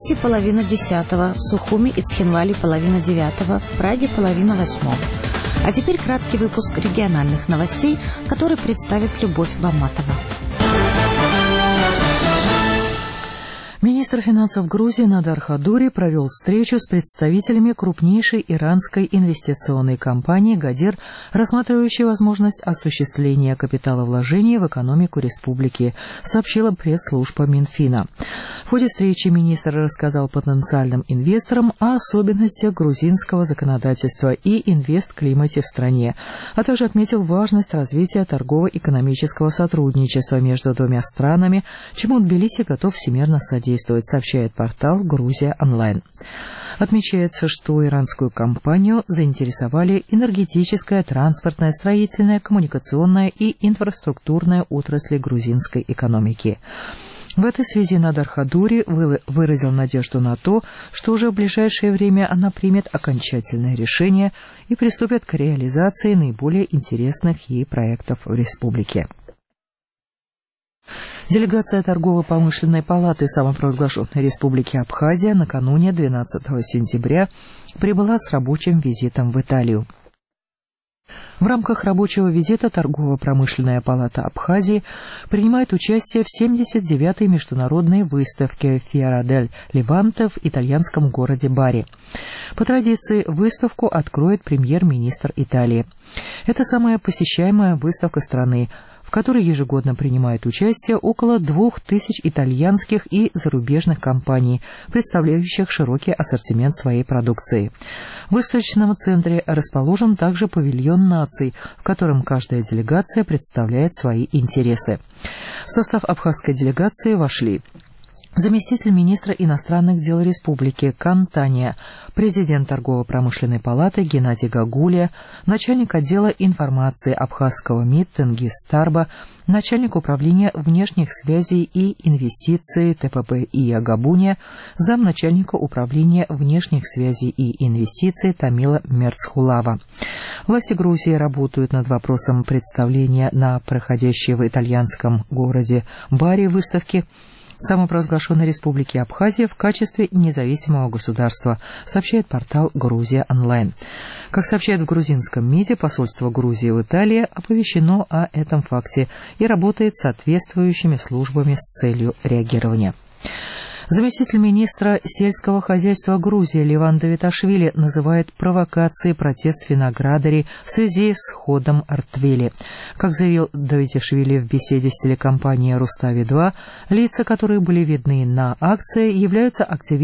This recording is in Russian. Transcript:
Половина 10, в Сухуми и Цхинвале половина 9, в Праге половина 8. А теперь краткий выпуск региональных новостей, который представит Любовь Баматова. Министр финансов Грузии Надар Хадури провел встречу с представителями крупнейшей иранской инвестиционной компании «Гадир», рассматривающей возможность осуществления капиталовложений в экономику республики, сообщила пресс-служба Минфина. В ходе встречи министр рассказал потенциальным инвесторам о особенностях грузинского законодательства и инвестклимате в стране, а также отметил важность развития торгово-экономического сотрудничества между двумя странами, чему Тбилиси готов всемерно содействовать, сообщает портал «Грузия онлайн». Отмечается, что иранскую компанию заинтересовали энергетическая, транспортная, строительная, коммуникационная и инфраструктурная отрасли грузинской экономики. В этой связи Надар Хадури выразил надежду на то, что уже в ближайшее время она примет окончательное решение и приступит к реализации наиболее интересных ей проектов в республике. Делегация Торгово-промышленной палаты самопровозглашенной Республики Абхазия накануне 12 сентября прибыла с рабочим визитом в Италию. В рамках рабочего визита Торгово-промышленная палата Абхазии принимает участие в 79-й международной выставке «Fiera del Levante» в итальянском городе Бари. По традиции выставку откроет премьер-министр Италии. Это самая посещаемая выставка страны, в которой ежегодно принимает участие около 2000 итальянских и зарубежных компаний, представляющих широкий ассортимент своей продукции. В выставочном центре расположен также павильон наций, в котором каждая делегация представляет свои интересы. В состав абхазской делегации вошли заместитель министра иностранных дел республики Кан Тания, президент Торгово-промышленной палаты Геннадий Гагулия, начальник отдела информации абхазского МИД Тенгиз Тарба, начальник управления внешних связей и инвестиций ТПП Ия Габуния, замначальника управления внешних связей и инвестиций Тамила Мерцхулава. Власти Грузии работают над вопросом представления на проходящей в итальянском городе Бари выставки самопровозглашенной Республики Абхазия в качестве независимого государства, сообщает портал «Грузия онлайн». Как сообщает в грузинском МИДе, посольство Грузии в Италии оповещено о этом факте и работает с соответствующими службами с целью реагирования. Заместитель министра сельского хозяйства Грузии Леван Давиташвили называет провокацией протест виноградарей в связи с ходом Артвели. Как заявил Давиташвили в беседе с телекомпанией «Рустави-2», лица, которые были видны на акции, являются активистами